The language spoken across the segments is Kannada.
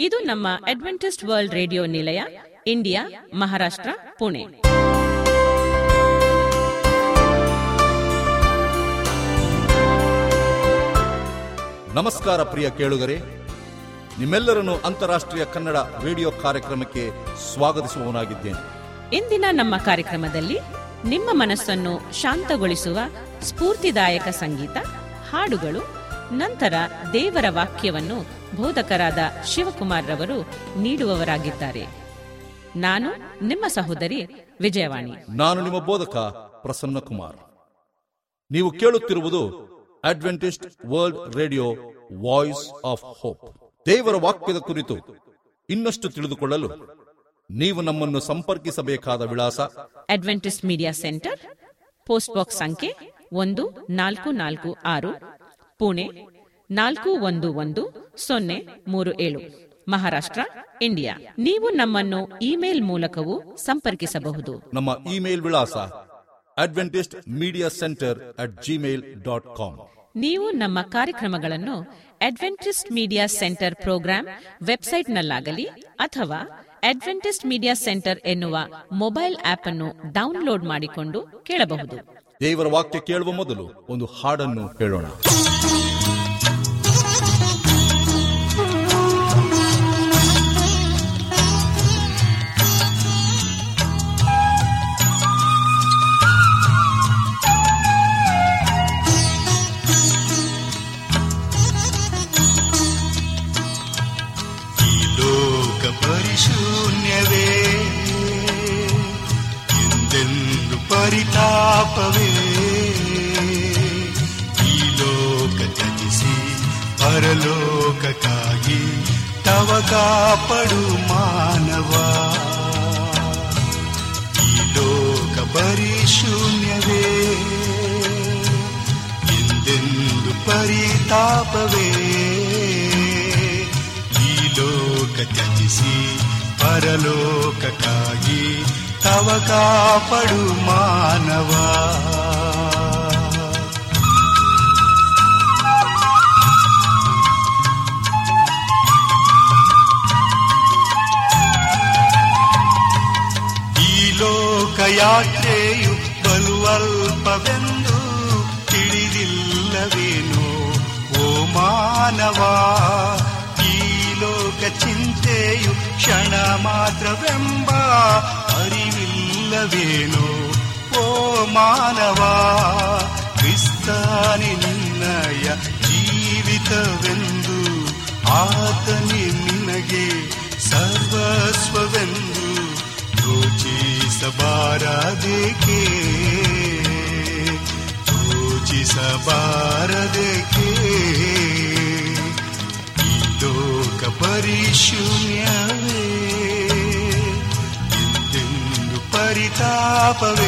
ಇದು ನಮ್ಮ ಅಡ್ವೆಂಟಿಸ್ಟ್ ವರ್ಲ್ಡ್ ರೇಡಿಯೋ ನಿಲಯ, ಇಂಡಿಯಾ, ಮಹಾರಾಷ್ಟ್ರ, ಪುಣೆ. ನಮಸ್ಕಾರ ಪ್ರಿಯ ಕೇಳುಗರೆ, ನಿಮ್ಮೆಲ್ಲರನ್ನು ಅಂತಾರಾಷ್ಟ್ರೀಯ ಕನ್ನಡ ರೇಡಿಯೋ ಕಾರ್ಯಕ್ರಮಕ್ಕೆ ಸ್ವಾಗತಿಸುವವನಾಗಿದ್ದೇನೆ. ಇಂದಿನ ನಮ್ಮ ಕಾರ್ಯಕ್ರಮದಲ್ಲಿ ನಿಮ್ಮ ಮನಸ್ಸನ್ನು ಶಾಂತಗೊಳಿಸುವ ಸ್ಫೂರ್ತಿದಾಯಕ ಸಂಗೀತ, ಹಾಡುಗಳು, ನಂತರ ದೇವರ ವಾಕ್ಯವನ್ನು ಬೋಧಕರಾದ ಶಿವಕುಮಾರ್ ರವರು ನೀಡುವವರಾಗಿದ್ದಾರೆ. ನಾನು ನಿಮ್ಮ ಸಹೋದರಿ ವಿಜಯವಾಣಿ. ನಾನು ನಿಮ್ಮ ಬೋಧಕ ಪ್ರಸನ್ನ ಕುಮಾರ್. ನೀವು ಕೇಳುತ್ತಿರುವುದು Adventist world radio, voice of hope. ದೇವರ ವಾಕ್ಯದ ಕುರಿತು ಇನ್ನಷ್ಟು ತಿಳಿದುಕೊಳ್ಳಲು ನೀವು ನಮ್ಮನ್ನು ಸಂಪರ್ಕಿಸಬೇಕಾದ ವಿಳಾಸ: Adventist media center, post box ಸಂಖ್ಯೆ 1446, ಪುಣೆ 411037, ಮಹಾರಾಷ್ಟ್ರ, ಇಂಡಿಯಾ. ನೀವು ನಮ್ಮನ್ನು ಇಮೇಲ್ ಮೂಲಕವೂ ಸಂಪರ್ಕಿಸಬಹುದು. ನಮ್ಮ ಇಮೇಲ್ ವಿಳಾಸ adventistmediacenter@gmail.com. ನೀವು ನಮ್ಮ ಕಾರ್ಯಕ್ರಮಗಳನ್ನು ಅಡ್ವೆಂಟಿಸ್ಟ್ ಮೀಡಿಯಾ ಸೆಂಟರ್ ಪ್ರೋಗ್ರಾಂ ವೆಬ್ಸೈಟ್ನಲ್ಲಾಗಲಿ ಅಥವಾ ಅಡ್ವೆಂಟಿಸ್ಟ್ ಮೀಡಿಯಾ ಸೆಂಟರ್ ಎನ್ನುವ ಮೊಬೈಲ್ ಆಪ್ ಅನ್ನು ಡೌನ್ಲೋಡ್ ಮಾಡಿಕೊಂಡು ಕೇಳಬಹುದು. ದೇವರ ವಾಕ್ಯ ಕೇಳುವ ಮೊದಲು ಒಂದು ಹಾಡನ್ನು ಕೇಳೋಣ. ಪರಿಶೂನ್ಯವೇ ಎಂದೆಂದು ಪರಿತಾಪವೇ, ಈ ಲೋಕ ತ್ಯಜಿಸಿ ಪರಲೋಕಕ್ಕಾಗಿ ತವ ಕಾಪಡು ಮಾನವ. ಈ ಲೋಕ ಪರಿಶೂನ್ಯವೇ ಎಂದೆಂದು ಪರಿತಾಪವೇ, ಲೋಕ ತ್ಯಜಿಸಿ ಪರಲೋಕಕ್ಕಾಗಿ ತವ ಕಾಪಡು ಮಾನವ. ಈ ಲೋಕ ಯಾತ್ರೆಯು ಬಲು ಅಲ್ಪವೆಂದು ತಿಳಿದಿಲ್ಲವೇನೋ ಓ ಮಾನವ. ಲೋಕ ಚಿಂತೆಯು ಕ್ಷಣ ಮಾತ್ರವೆಂಬ ಅರಿವಿಲ್ಲವೇನೋ ಓ ಮಾನವ. ಕ್ರಿಸ್ತನೇ ನಿನ್ನಯ ಜೀವಿತವೆಂದು, ಆತನೇ ನಿನಗೆ ಸರ್ವಸ್ವವೆಂದು ಯೋಚಿಸಬಾರದೇಕೆ, ಯೋಚಿಸಬಾರದೇಕೆ. ಲೋಕ ಪರಿಶೂನ್ಯವೇ ಎಂದೆಂದು ಪರಿತಾಪವೇ,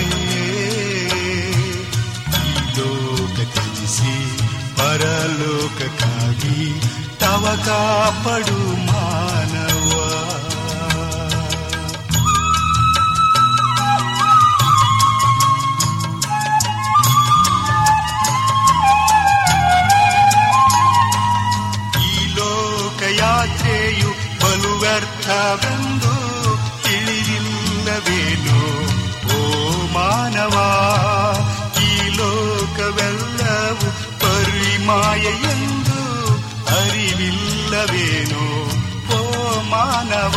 ಈ ಲೋಕ ತ್ಯಜಿಸಿ ಪರಲೋಕಕ್ಕಾಗಿ ತವ ಕಾಪಡು ಮಾನವ. ಯಾತ್ರೆಯು ಬಲು ವ್ಯರ್ಥವೆಂದು ತಿಳಿದಿಲ್ಲವೇನೋ ಓ ಮಾನವ. ಈ ಲೋಕವೆಲ್ಲವೂ ಪರಿಮಾಯ ಎಂದು ಅರಿವಿಲ್ಲವೇನೋ ಓ ಮಾನವ.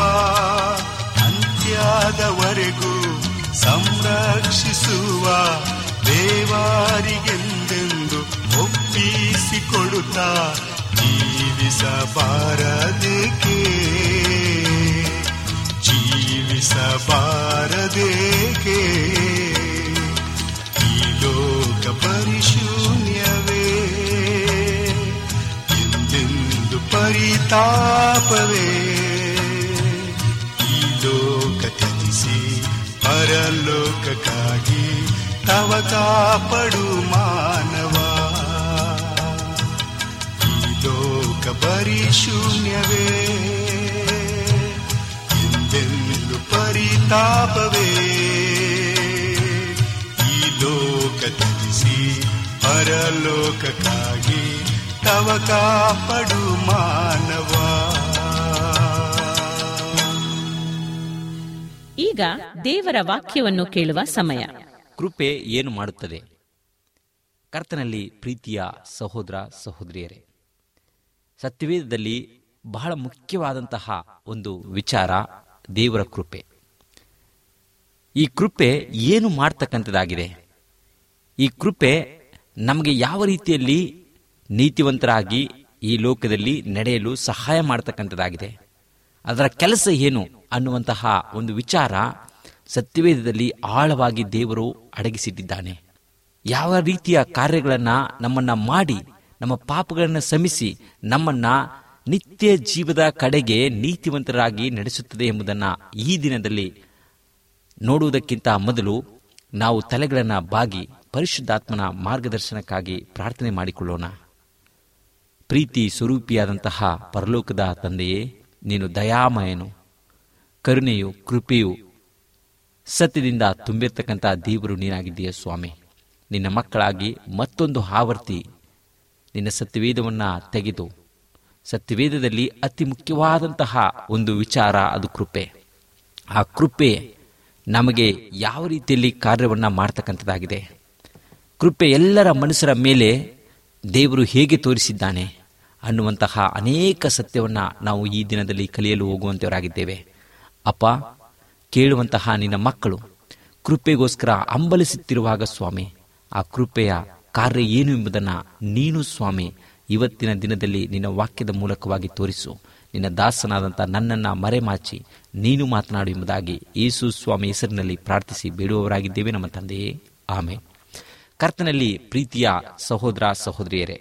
ಅಂತ್ಯದವರೆಗೂ ಸಂರಕ್ಷಿಸುವ ದೇವರಿಗೆಂದೆಂದು ಒಪ್ಪಿಸಿಕೊಡುತ್ತಾ ಜೀವಿಸಬಾರದೇಕೆ, ಜೀವಿಸಬಾರದೇಕೆ. ಈ ಲೋಕ ಪರಿಶೂನ್ಯವೇ ಎಂದೆಂದು ಪರಿತಾಪವೇ, ಈ ಲೋಕ ತ್ಯಜಿಸಿ ಪರಲೋಕಕ್ಕಾಗಿ ತವ ಕಾಪಡು ಮಾನವ. ಲೋಕ ಪರಿಶೂನ್ಯವೇ ಎಂದೆಂದು ಪರಿತಾಪವೇ, ಈ ಲೋಕ ತ್ಯಜಿಸಿ ಪರಲೋಕಕ್ಕಾಗಿ ತವ ಕಾಪಡು ಮಾನವ. ಈಗ ದೇವರ ವಾಕ್ಯವನ್ನು ಕೇಳುವ ಸಮಯ. ಕೃಪೆ ಏನು ಮಾಡುತ್ತದೆ? ಕರ್ತನಲ್ಲಿ ಪ್ರೀತಿಯ ಸಹೋದರ ಸಹೋದರಿಯರೇ, ಸತ್ಯವೇದದಲ್ಲಿ ಬಹಳ ಮುಖ್ಯವಾದಂತಹ ಒಂದು ವಿಚಾರ ದೇವರ ಕೃಪೆ. ಈ ಕೃಪೆ ಏನು ಮಾಡ್ತಕ್ಕಂಥದ್ದಾಗಿದೆ? ಈ ಕೃಪೆ ನಮಗೆ ಯಾವ ರೀತಿಯಲ್ಲಿ ನೀತಿವಂತರಾಗಿ ಈ ಲೋಕದಲ್ಲಿ ನಡೆಯಲು ಸಹಾಯ ಮಾಡತಕ್ಕಂಥದ್ದಾಗಿದೆ, ಅದರ ಕೆಲಸ ಏನು ಅನ್ನುವಂತಹ ಒಂದು ವಿಚಾರ ಸತ್ಯವೇದದಲ್ಲಿ ಆಳವಾಗಿ ದೇವರು ಅಡಗಿಸಿಟ್ಟಿದ್ದಾನೆ. ಯಾವ ರೀತಿಯ ಕಾರ್ಯಗಳನ್ನು ನಮ್ಮನ್ನು ಮಾಡಿ ನಮ್ಮ ಪಾಪಗಳನ್ನು ಶ್ರಮಿಸಿ ನಮ್ಮನ್ನು ನಿತ್ಯ ಜೀವದ ಕಡೆಗೆ ನೀತಿವಂತರಾಗಿ ನಡೆಸುತ್ತದೆ ಎಂಬುದನ್ನು ಈ ದಿನದಲ್ಲಿ ನೋಡುವುದಕ್ಕಿಂತ ಮೊದಲು ನಾವು ತಲೆಗಳನ್ನು ಬಾಗಿ ಪರಿಶುದ್ಧಾತ್ಮನ ಮಾರ್ಗದರ್ಶನಕ್ಕಾಗಿ ಪ್ರಾರ್ಥನೆ ಮಾಡಿಕೊಳ್ಳೋಣ. ಪ್ರೀತಿ ಸ್ವರೂಪಿಯಾದಂತಹ ಪರಲೋಕದ ತಂದೆಯೇ, ನೀನು ದಯಾಮಯನು, ಕರುಣೆಯು, ಕೃಪೆಯು, ಸತ್ಯದಿಂದ ತುಂಬಿರ್ತಕ್ಕಂಥ ದೇವರು ನೀನಾಗಿದ್ದೀಯ ಸ್ವಾಮಿ. ನಿನ್ನ ಮಕ್ಕಳಾಗಿ ಮತ್ತೊಂದು ಆವರ್ತಿ ನಿನ್ನ ಸತ್ಯವೇದವನ್ನು ತೆಗೆದು, ಸತ್ಯವೇದದಲ್ಲಿ ಅತಿ ಮುಖ್ಯವಾದಂತಹ ಒಂದು ವಿಚಾರ ಅದು ಕೃಪೆ. ಆ ಕೃಪೆ ನಮಗೆ ಯಾವ ರೀತಿಯಲ್ಲಿ ಕಾರ್ಯವನ್ನು ಮಾಡ್ತಕ್ಕಂಥದ್ದಾಗಿದೆ, ಕೃಪೆ ಎಲ್ಲರ ಮನುಷ್ಯರ ಮೇಲೆ ದೇವರು ಹೇಗೆ ತೋರಿಸಿದ್ದಾನೆ ಅನ್ನುವಂತಹ ಅನೇಕ ಸತ್ಯವನ್ನು ನಾವು ಈ ದಿನದಲ್ಲಿ ಕಲಿಯಲು ಹೋಗುವಂತವರಾಗಿದ್ದೇವೆ. ಅಪ್ಪ, ಕೇಳುವಂತಹ ನಿನ್ನ ಮಕ್ಕಳು ಕೃಪೆಗೋಸ್ಕರ ಹಂಬಲಿಸುತ್ತಿರುವಾಗ ಸ್ವಾಮಿ, ಆ ಕೃಪೆಯ ಕಾರ್ಯ ಏನು ಎಂಬುದನ್ನು ನೀನು ಸ್ವಾಮಿ ಇವತ್ತಿನ ದಿನದಲ್ಲಿ ನಿನ್ನ ವಾಕ್ಯದ ಮೂಲಕವಾಗಿ ತೋರಿಸು. ನಿನ್ನ ದಾಸನಾದಂಥ ನನ್ನನ್ನು ಮರೆಮಾಚಿ ನೀನು ಮಾತನಾಡು ಎಂಬುದಾಗಿ ಯೇಸು ಸ್ವಾಮಿ ಹೆಸರಿನಲ್ಲಿ ಪ್ರಾರ್ಥಿಸಿ ಬೇಡುವವರಾಗಿದ್ದೇವೆ ನಮ್ಮ ತಂದೆಯೇ, ಆಮೆನ್. ಕರ್ತನಲ್ಲಿ ಪ್ರೀತಿಯ ಸಹೋದರ ಸಹೋದರಿಯರೇ,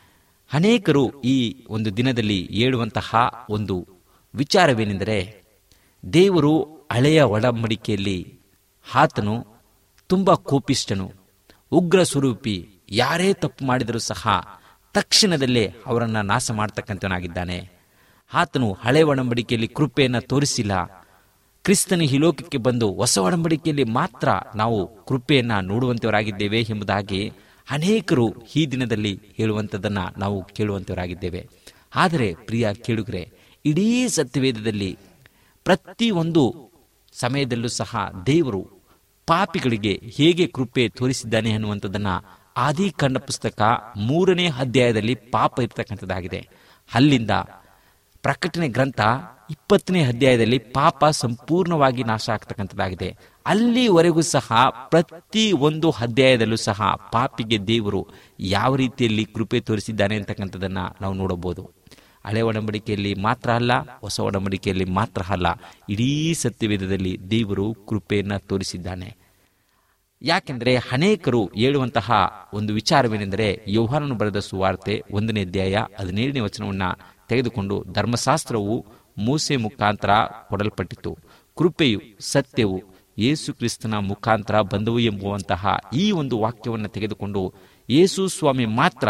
ಅನೇಕರು ಈ ಒಂದು ದಿನದಲ್ಲಿ ಹೇಳುವಂತಹ ಒಂದು ವಿಚಾರವೇನೆಂದರೆ, ದೇವರು ಹಳೆಯ ಒಡಂಬಡಿಕೆಯಲ್ಲಿ ಆತನು ತುಂಬ ಕೋಪಿಷ್ಠನು, ಉಗ್ರ ಸ್ವರೂಪಿ, ಯಾರೇ ತಪ್ಪು ಮಾಡಿದರೂ ಸಹ ತಕ್ಷಣದಲ್ಲೇ ಅವರನ್ನು ನಾಶ ಮಾಡ್ತಕ್ಕಂಥವನಾಗಿದ್ದಾನೆ. ಆತನು ಹಳೆ ಒಡಂಬಡಿಕೆಯಲ್ಲಿ ಕೃಪೆಯನ್ನು ತೋರಿಸಿಲ್ಲ. ಕ್ರಿಸ್ತನು ಈ ಲೋಕಕ್ಕೆ ಬಂದು ಹೊಸ ಒಡಂಬಡಿಕೆಯಲ್ಲಿ ಮಾತ್ರ ನಾವು ಕೃಪೆಯನ್ನು ನೋಡುವಂತವರಾಗಿದ್ದೇವೆ ಎಂಬುದಾಗಿ ಅನೇಕರು ಈ ದಿನದಲ್ಲಿ ಹೇಳುವಂಥದ್ದನ್ನು ನಾವು ಕೇಳುವಂತವರಾಗಿದ್ದೇವೆ. ಆದರೆ ಪ್ರಿಯ ಕೇಳುಗರೆ, ಇಡೀ ಸತ್ಯವೇದದಲ್ಲಿ ಪ್ರತಿಯೊಂದು ಸಮಯದಲ್ಲೂ ಸಹ ದೇವರು ಪಾಪಿಗಳಿಗೆ ಹೇಗೆ ಕೃಪೆ ತೋರಿಸಿದ್ದಾನೆ ಅನ್ನುವಂಥದ್ದನ್ನು ಆದಿಕಾಂಡ ಪುಸ್ತಕ 3ನೇ ಅಧ್ಯಾಯದಲ್ಲಿ ಪಾಪ ಇರ್ತಕ್ಕಂಥದ್ದಾಗಿದೆ. ಅಲ್ಲಿಂದ ಪ್ರಕಟಣೆ ಗ್ರಂಥ 20ನೇ ಅಧ್ಯಾಯದಲ್ಲಿ ಪಾಪ ಸಂಪೂರ್ಣವಾಗಿ ನಾಶ ಆಗ್ತಕ್ಕಂಥದ್ದಾಗಿದೆ. ಅಲ್ಲಿವರೆಗೂ ಸಹ ಪ್ರತಿ ಒಂದು ಅಧ್ಯಾಯದಲ್ಲೂ ಸಹ ಪಾಪಿಗೆ ದೇವರು ಯಾವ ರೀತಿಯಲ್ಲಿ ಕೃಪೆ ತೋರಿಸಿದ್ದಾನೆ ಅಂತಕ್ಕಂಥದ್ದನ್ನು ನಾವು ನೋಡಬಹುದು. ಹಳೆ ಒಡಂಬಡಿಕೆಯಲ್ಲಿ ಮಾತ್ರ ಅಲ್ಲ, ಹೊಸ ಒಡಂಬಡಿಕೆಯಲ್ಲಿ ಮಾತ್ರ ಅಲ್ಲ, ಇಡೀ ಸತ್ಯವೇದದಲ್ಲಿ ದೇವರು ಕೃಪೆಯನ್ನು ತೋರಿಸಿದ್ದಾನೆ. ಯಾಕೆಂದರೆ ಅನೇಕರು ಹೇಳುವಂತಹ ಒಂದು ವಿಚಾರವೇನೆಂದರೆ, ಯೋಹಾನನು ಬರೆದ ಸುವಾರ್ತೆ 1ನೇ ಅಧ್ಯಾಯ 17ನೇ ವಚನವನ್ನು ತೆಗೆದುಕೊಂಡು, ಧರ್ಮಶಾಸ್ತ್ರವು ಮೋಸೆ ಮುಖಾಂತರ ಕೊಡಲ್ಪಟ್ಟಿತು, ಕೃಪೆಯು ಸತ್ಯವು ಯೇಸು ಕ್ರಿಸ್ತನ ಮುಖಾಂತರ ಬಂದವು ಎಂಬುವಂತಹ ಈ ಒಂದು ವಾಕ್ಯವನ್ನು ತೆಗೆದುಕೊಂಡು ಯೇಸು ಸ್ವಾಮಿ ಮಾತ್ರ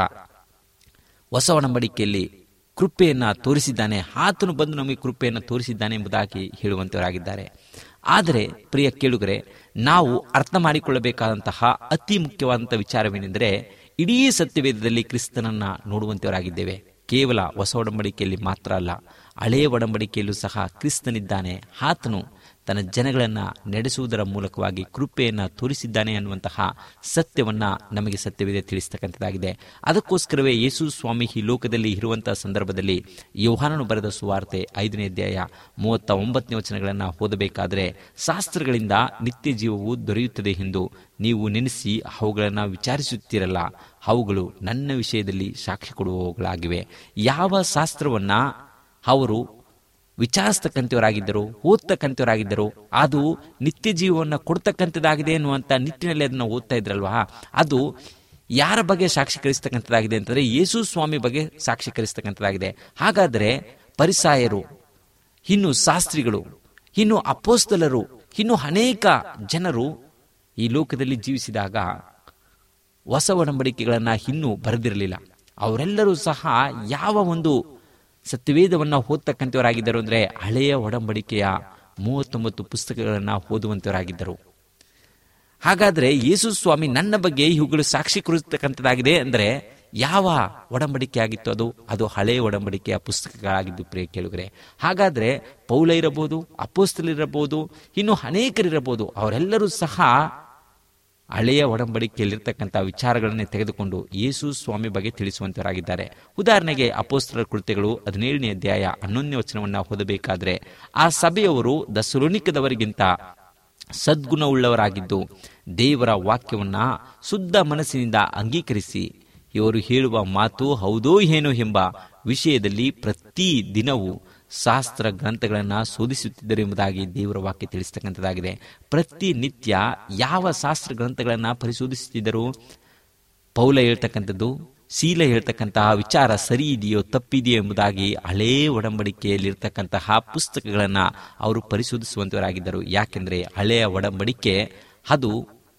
ಹೊಸ ಒಡಂಬಡಿಕೆಯಲ್ಲಿ ಕೃಪೆಯನ್ನು ತೋರಿಸಿದ್ದಾನೆ, ಆತನು ಬಂದು ನಮಗೆ ಕೃಪೆಯನ್ನು ತೋರಿಸಿದ್ದಾನೆ ಎಂಬುದಾಗಿ ಹೇಳುವಂತವರಾಗಿದ್ದಾರೆ. ಆದರೆ ಪ್ರಿಯ ಕೇಳುಗರೆ, ನಾವು ಅರ್ಥ ಮಾಡಿಕೊಳ್ಳಬೇಕಾದಂತಹ ಅತಿ ಮುಖ್ಯವಾದಂಥ ವಿಚಾರವೇನೆಂದರೆ, ಇಡೀ ಸತ್ಯವೇದದಲ್ಲಿ ಕ್ರಿಸ್ತನನ್ನು ನೋಡುವಂತವರಾಗಿದ್ದೇವೆ. ಕೇವಲ ಹೊಸ ಒಡಂಬಡಿಕೆಯಲ್ಲಿ ಮಾತ್ರ ಅಲ್ಲ, ಹಳೆಯ ಒಡಂಬಡಿಕೆಯಲ್ಲೂ ಸಹ ಕ್ರಿಸ್ತನಿದ್ದಾನೆ. ಆತನು ತನ್ನ ಜನಗಳನ್ನು ನಡೆಸುವುದರ ಮೂಲಕವಾಗಿ ಕೃಪೆಯನ್ನು ತೋರಿಸಿದ್ದಾನೆ ಅನ್ನುವಂತಹ ಸತ್ಯವನ್ನು ನಮಗೆ ಸತ್ಯವೇದ ತಿಳಿಸ್ತಕ್ಕಂಥದ್ದಾಗಿದೆ. ಅದಕ್ಕೋಸ್ಕರವೇ ಯೇಸು ಸ್ವಾಮಿ ಈ ಲೋಕದಲ್ಲಿ ಇರುವಂತಹ ಸಂದರ್ಭದಲ್ಲಿ ಯೋಹಾನನು ಬರೆದ ಸುವಾರ್ತೆ 5ನೇ ಅಧ್ಯಾಯ 39ನೇ ವಚನಗಳನ್ನು ಓದಬೇಕಾದರೆ, ಶಾಸ್ತ್ರಗಳಿಂದ ನಿತ್ಯ ಜೀವವು ದೊರೆಯುತ್ತದೆ ಎಂದು ನೀವು ನೆನೆಸಿ ಅವುಗಳನ್ನು ವಿಚಾರಿಸುತ್ತೀರಲ್ಲ, ಅವುಗಳು ನನ್ನ ವಿಷಯದಲ್ಲಿ ಸಾಕ್ಷಿ ಕೊಡುವವುಗಳಾಗಿವೆ. ಯಾವ ಶಾಸ್ತ್ರವನ್ನು ಅವರು ವಿಚಾರಿಸ್ತಕ್ಕಂಥವರಾಗಿದ್ದರು, ಓದ್ತಕ್ಕಂಥವರಾಗಿದ್ದರು, ಅದು ನಿತ್ಯ ಜೀವವನ್ನು ಕೊಡ್ತಕ್ಕಂಥದ್ದಾಗಿದೆ ಎನ್ನುವಂಥ ನಿಟ್ಟಿನಲ್ಲಿ ಅದನ್ನು ಓದ್ತಾ ಇದ್ರಲ್ವಾ, ಅದು ಯಾರ ಬಗ್ಗೆ ಸಾಕ್ಷೀಕರಿಸ್ತಕ್ಕಂಥದ್ದಾಗಿದೆ ಅಂತಂದರೆ ಯೇಸು ಸ್ವಾಮಿ ಬಗ್ಗೆ ಸಾಕ್ಷೀಕರಿಸ್ತಕ್ಕಂಥದ್ದಾಗಿದೆ. ಹಾಗಾದರೆ ಪರಿಸಾಯರು, ಇನ್ನು ಶಾಸ್ತ್ರಿಗಳು, ಇನ್ನು ಅಪೊಸ್ತಲರು, ಇನ್ನು ಅನೇಕ ಜನರು ಈ ಲೋಕದಲ್ಲಿ ಜೀವಿಸಿದಾಗ ಹೊಸ ಒಡಂಬಡಿಕೆಗಳನ್ನು ಇನ್ನೂ ಬರೆದಿರಲಿಲ್ಲ. ಅವರೆಲ್ಲರೂ ಸಹ ಯಾವ ಒಂದು ಸತ್ಯವೇದವನ್ನು ಓದ್ತಕ್ಕಂಥವರಾಗಿದ್ದರು ಅಂದರೆ ಹಳೆಯ ಒಡಂಬಡಿಕೆಯ 39 ಪುಸ್ತಕಗಳನ್ನು ಓದುವಂಥವರಾಗಿದ್ದರು. ಹಾಗಾದರೆ ಯೇಸು ಸ್ವಾಮಿ ನನ್ನ ಬಗ್ಗೆ ಇವುಗಳು ಸಾಕ್ಷಿ ಕೊಡಿಸ್ತಕ್ಕಂಥದ್ದಾಗಿದೆ ಅಂದರೆ ಯಾವ ಒಡಂಬಡಿಕೆ ಆಗಿತ್ತು? ಅದು ಹಳೆಯ ಒಡಂಬಡಿಕೆಯ ಪುಸ್ತಕಗಳಾಗಿದ್ದು ಪ್ರಿಯ ಕೇಳುಗರೆ. ಹಾಗಾದರೆ ಪೌಲ ಇರಬಹುದು, ಅಪೊಸ್ತಲರಿರಬಹುದು, ಇನ್ನು ಅನೇಕರಿರಬಹುದು, ಅವರೆಲ್ಲರೂ ಸಹ ಹಳೆಯ ಒಡಂಬಡಿಕೆಯಲ್ಲಿರ್ತಕ್ಕಂಥ ವಿಚಾರಗಳನ್ನೇ ತೆಗೆದುಕೊಂಡು ಯೇಸು ಸ್ವಾಮಿ ಬಗ್ಗೆ ತಿಳಿಸುವಂತವರಾಗಿದ್ದಾರೆ. ಉದಾಹರಣೆಗೆ ಅಪೊಸ್ತಲರ ಕೃತ್ಯಗಳು 17ನೇ ಅಧ್ಯಾಯ 11ನೇ ವಚನವನ್ನು ಓದಬೇಕಾದ್ರೆ, ಆ ಸಭೆಯವರು ಥೆಸಲೋನಿಕದವರಿಗಿಂತ ಸದ್ಗುಣವುಳ್ಳವರಾಗಿದ್ದು ದೇವರ ವಾಕ್ಯವನ್ನ ಶುದ್ಧ ಮನಸ್ಸಿನಿಂದ ಅಂಗೀಕರಿಸಿ ಇವರು ಹೇಳುವ ಮಾತು ಹೌದೋ ಏನೋ ಎಂಬ ವಿಷಯದಲ್ಲಿ ಪ್ರತಿ ದಿನವೂ ಶಾಸ್ತ್ರ ಗ್ರಂಥಗಳನ್ನು ಶೋಧಿಸುತ್ತಿದ್ದರು ಎಂಬುದಾಗಿ ದೇವರ ವಾಕ್ಯ ತಿಳಿಸ್ತಕ್ಕಂಥದ್ದಾಗಿದೆ. ಪ್ರತಿನಿತ್ಯ ಯಾವ ಶಾಸ್ತ್ರ ಗ್ರಂಥಗಳನ್ನು ಪರಿಶೋಧಿಸುತ್ತಿದ್ದರು? ಪೌಲ ಹೇಳ್ತಕ್ಕಂಥದ್ದು, ಶೀಲ ಹೇಳ್ತಕ್ಕಂತಹ ವಿಚಾರ ಸರಿ ಇದೆಯೋ ತಪ್ಪಿದೆಯೋ ಎಂಬುದಾಗಿ ಹಳೇ ಒಡಂಬಡಿಕೆಯಲ್ಲಿರ್ತಕ್ಕಂತಹ ಪುಸ್ತಕಗಳನ್ನು ಅವರು ಪರಿಶೋಧಿಸುವಂತವರಾಗಿದ್ದರು. ಯಾಕೆಂದರೆ ಹಳೆಯ ಒಡಂಬಡಿಕೆ ಅದು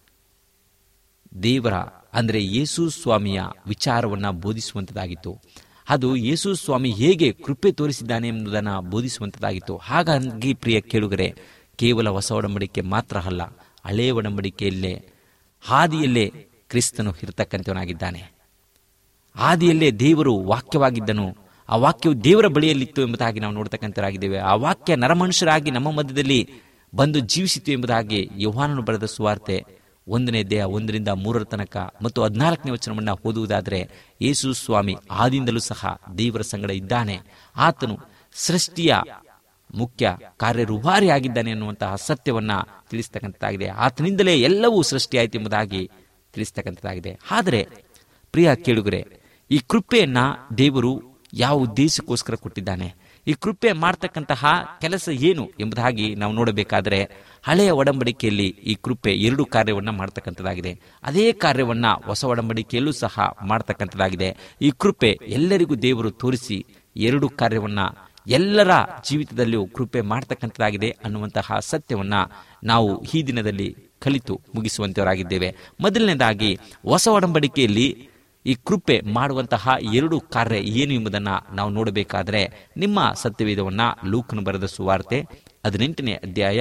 ದೇವರ ಅಂದರೆ ಯೇಸು ಸ್ವಾಮಿಯ ವಿಚಾರವನ್ನು ಬೋಧಿಸುವಂಥದ್ದಾಗಿತ್ತು. ಅದು ಯೇಸು ಸ್ವಾಮಿ ಹೇಗೆ ಕೃಪೆ ತೋರಿಸಿದ್ದಾನೆ ಎಂಬುದನ್ನು ಬೋಧಿಸುವಂಥದ್ದಾಗಿತ್ತು. ಹಾಗಾಗಿ ಪ್ರಿಯ ಕೇಳುಗರೆ, ಕೇವಲ ಹೊಸ ಒಡಂಬಡಿಕೆ ಮಾತ್ರ ಅಲ್ಲ, ಹಳೆಯ ಒಡಂಬಡಿಕೆಯಲ್ಲೇ ಹಾದಿಯಲ್ಲೇ ಕ್ರಿಸ್ತನು ಇರತಕ್ಕಂಥವನಾಗಿದ್ದಾನೆ. ಆದಿಯಲ್ಲೇ ದೇವರು ವಾಕ್ಯವಾಗಿದ್ದನು, ಆ ವಾಕ್ಯವು ದೇವರ ಬಳಿಯಲ್ಲಿತ್ತು ಎಂಬುದಾಗಿ ನಾವು ನೋಡ್ತಕ್ಕಂಥವರಾಗಿದ್ದೇವೆ. ಆ ವಾಕ್ಯ ನರಮನುಷ್ಯರಾಗಿ ನಮ್ಮ ಮಧ್ಯದಲ್ಲಿ ಬಂದು ಜೀವಿಸಿತು ಎಂಬುದಾಗಿ ಯೋಹಾನನು ಬರೆದ ಸುವಾರ್ತೆ 1ನೇ ಅಧ್ಯಾಯ 1-3 ತನಕ ಮತ್ತು 14ನೇ ವಚನವನ್ನು ಓದುವುದಾದರೆ, ಯೇಸು ಸ್ವಾಮಿ ಆದಿಂದಲೂ ಸಹ ದೇವರ ಸಂಗಡ ಇದ್ದಾನೆ, ಆತನು ಸೃಷ್ಟಿಯ ಮುಖ್ಯ ಕಾರ್ಯರುವಾರಿ ಆಗಿದ್ದಾನೆ ಅನ್ನುವಂತಹ ಸತ್ಯವನ್ನ ತಿಳಿಸ್ತಕ್ಕಂಥದ್ದಾಗಿದೆ. ಆತನಿಂದಲೇ ಎಲ್ಲವೂ ಸೃಷ್ಟಿಯಾಯಿತು ಎಂಬುದಾಗಿ ತಿಳಿಸ್ತಕ್ಕಂಥದ್ದಾಗಿದೆ. ಆದರೆ ಪ್ರಿಯ ಕೇಳುಗರೆ, ಈ ಕೃಪೆಯನ್ನ ದೇವರು ಯಾವ ಉದ್ದೇಶಕ್ಕೋಸ್ಕರ ಕೊಟ್ಟಿದ್ದಾನೆ, ಈ ಕೃಪೆ ಮಾಡ್ತಕ್ಕಂತಹ ಕೆಲಸ ಏನು ಎಂಬುದಾಗಿ ನಾವು ನೋಡಬೇಕಾದರೆ, ಹಳೆಯ ಒಡಂಬಡಿಕೆಯಲ್ಲಿ ಈ ಕೃಪೆ 2 ಕಾರ್ಯವನ್ನು ಮಾಡ್ತಕ್ಕಂಥದ್ದಾಗಿದೆ. ಅದೇ ಕಾರ್ಯವನ್ನ ಹೊಸ ಒಡಂಬಡಿಕೆಯಲ್ಲೂ ಸಹ ಮಾಡ್ತಕ್ಕಂಥದ್ದಾಗಿದೆ. ಈ ಕೃಪೆ ಎಲ್ಲರಿಗೂ ದೇವರು ತೋರಿಸಿ 2 ಕಾರ್ಯವನ್ನ ಎಲ್ಲರ ಜೀವಿತದಲ್ಲಿಯೂ ಕೃಪೆ ಮಾಡ್ತಕ್ಕಂಥದ್ದಾಗಿದೆ ಅನ್ನುವಂತಹ ಸತ್ಯವನ್ನ ನಾವು ಈ ದಿನದಲ್ಲಿ ಕಲಿತು ಮುಗಿಸುವಂತವರಾಗಿದ್ದೇವೆ. ಮೊದಲನೇದಾಗಿ ಹೊಸ ಒಡಂಬಡಿಕೆಯಲ್ಲಿ ಈ ಕೃಪೆ ಮಾಡುವಂತಹ 2 ಕಾರ್ಯ ಏನು ಎಂಬುದನ್ನು ನಾವು ನೋಡಬೇಕಾದ್ರೆ, ನಿಮ್ಮ ಸತ್ಯವೇದವನ್ನ ಲೂಕನು ಬರೆದ ಸುವಾರ್ತೆ 18ನೇ ಅಧ್ಯಾಯ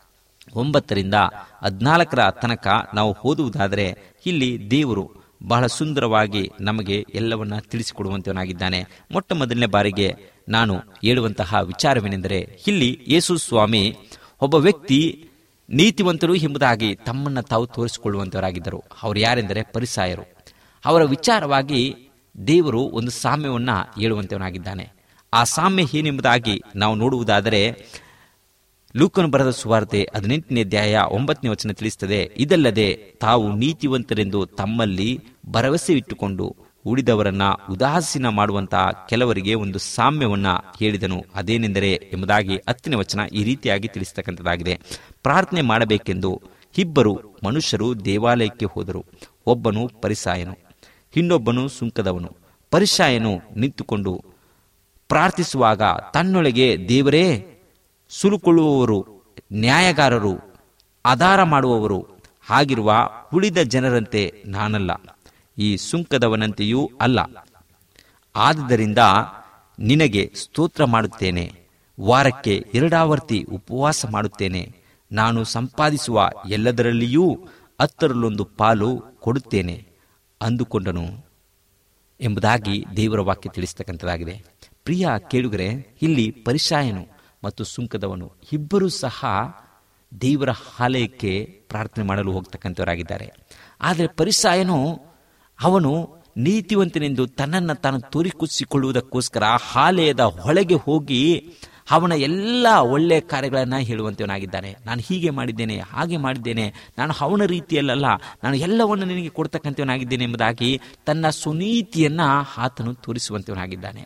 9-14 ತನಕ ನಾವು ಓದುವುದಾದರೆ, ಇಲ್ಲಿ ದೇವರು ಬಹಳ ಸುಂದರವಾಗಿ ನಮಗೆ ಎಲ್ಲವನ್ನ ತಿಳಿಸಿಕೊಡುವಂತವನಾಗಿದ್ದಾನೆ. ಮೊಟ್ಟ ಮೊದಲನೇ ಬಾರಿಗೆ ನಾನು ಹೇಳುವಂತಹ ವಿಚಾರವೇನೆಂದರೆ, ಇಲ್ಲಿ ಯೇಸು ಸ್ವಾಮಿ ಒಬ್ಬ ವ್ಯಕ್ತಿ ನೀತಿವಂತರು ಎಂಬುದಾಗಿ ತಮ್ಮನ್ನು ತಾವು ತೋರಿಸಿಕೊಳ್ಳುವಂತವರಾಗಿದ್ದರು. ಅವರು ಯಾರೆಂದರೆ ಫರಿಸಾಯರು. ಅವರ ವಿಚಾರವಾಗಿ ದೇವರು ಒಂದು ಸಾಮ್ಯವನ್ನ ಹೇಳುವಂತವನಾಗಿದ್ದಾನೆ. ಆ ಸಾಮ್ಯ ಏನೆಂಬುದಾಗಿ ನಾವು ನೋಡುವುದಾದರೆ, ಲೂಕನು ಬರೆದ ಸುವಾರ್ತೆ 18ನೇ ಅಧ್ಯಾಯ 9ನೇ ವಚನ ತಿಳಿಸುತ್ತದೆ, ಇದಲ್ಲದೆ ತಾವು ನೀತಿವಂತರೆಂದು ತಮ್ಮಲ್ಲಿ ಭರವಸೆ ಇಟ್ಟುಕೊಂಡು ಉಳಿದವರನ್ನ ಉದಾಸೀನ ಮಾಡುವಂತಹ ಕೆಲವರಿಗೆ ಒಂದು ಸಾಮ್ಯವನ್ನ ಹೇಳಿದನು. ಅದೇನೆಂದರೆ ಎಂಬುದಾಗಿ 10ನೇ ವಚನ ಈ ರೀತಿಯಾಗಿ ತಿಳಿಸತಕ್ಕಂಥದ್ದಾಗಿದೆ. ಪ್ರಾರ್ಥನೆ ಮಾಡಬೇಕೆಂದು 2 ಮನುಷ್ಯರು ದೇವಾಲಯಕ್ಕೆ ಹೋದರು. ಒಬ್ಬನು ಫರಿಸಾಯನು, ಇನ್ನೊಬ್ಬನು ಸುಂಕದವನು. ಫರಿಸಾಯನು ನಿಂತುಕೊಂಡು ಪ್ರಾರ್ಥಿಸುವಾಗ ತನ್ನೊಳಗೆ, ದೇವರೇ, ಸುಲುಕೊಳ್ಳುವವರು, ನ್ಯಾಯಗಾರರು, ಆಧಾರ ಮಾಡುವವರು ಆಗಿರುವ ಉಳಿದ ಜನರಂತೆ ನಾನಲ್ಲ, ಈ ಸುಂಕದವನಂತೆಯೂ ಅಲ್ಲ. ಆದುದರಿಂದ ನಿನಗೆ ಸ್ತೋತ್ರ ಮಾಡುತ್ತೇನೆ, ವಾರಕ್ಕೆ 2 ಆವರ್ತಿ ಉಪವಾಸ ಮಾಡುತ್ತೇನೆ, ನಾನು ಸಂಪಾದಿಸುವ ಎಲ್ಲದರಲ್ಲಿಯೂ 10 ಪಾಲು ಕೊಡುತ್ತೇನೆ ಅಂದುಕೊಂಡನು ಎಂಬುದಾಗಿ ದೇವರ ವಾಕ್ಯ ತಿಳಿಸ್ತಕ್ಕಂಥದ್ದಾಗಿದೆ. ಪ್ರಿಯ ಕೇಳುಗರೆ, ಇಲ್ಲಿ ಫರಿಸಾಯನು ಮತ್ತು ಸುಂಕದವನು 2 ಸಹ ದೇವರ ಆಲಯಕ್ಕೆ ಪ್ರಾರ್ಥನೆ ಮಾಡಲು ಹೋಗ್ತಕ್ಕಂಥವರಾಗಿದ್ದಾರೆ. ಆದರೆ ಫರಿಸಾಯನು ಅವನು ನೀತಿವಂತನೆಂದು ತನ್ನನ್ನು ತಾನು ತೋರಿಸಿಕೊಳ್ಳುವುದಕ್ಕೋಸ್ಕರ ಆಲಯದ ಒಳಗೆ ಹೋಗಿ ಅವನ ಎಲ್ಲ ಒಳ್ಳೆಯ ಕಾರ್ಯಗಳನ್ನು ಹೇಳುವಂತವನಾಗಿದ್ದಾನೆ. ನಾನು ಹೀಗೆ ಮಾಡಿದ್ದೇನೆ, ಹಾಗೆ ಮಾಡಿದ್ದೇನೆ, ನಾನು ಅವನ ರೀತಿಯಲ್ಲ, ನಾನು ಎಲ್ಲವನ್ನು ನಿನಗೆ ಕೊಡ್ತಕ್ಕಂಥವನಾಗಿದ್ದೇನೆ ಎಂಬುದಾಗಿ ತನ್ನ ಸುನೀತಿಯನ್ನ ಆತನು ತೋರಿಸುವಂತವನಾಗಿದ್ದಾನೆ.